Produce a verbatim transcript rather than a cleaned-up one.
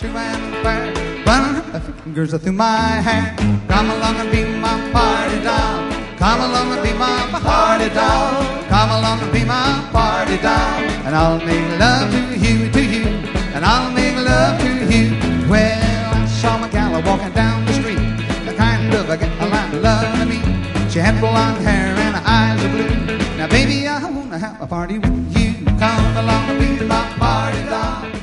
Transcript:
true and fair. Running her fingers through my hair. Come along and be my party doll. Come along and be my party doll. Come along and be my party doll. And I'll make love to you, to you. And I'll make love to you. Well, I saw my gal walking down the street, the kind of a gal I love to meet. She had blonde hair and her eyes are blue. Now, baby, I wanna have a party with you. Come along and be my party doll.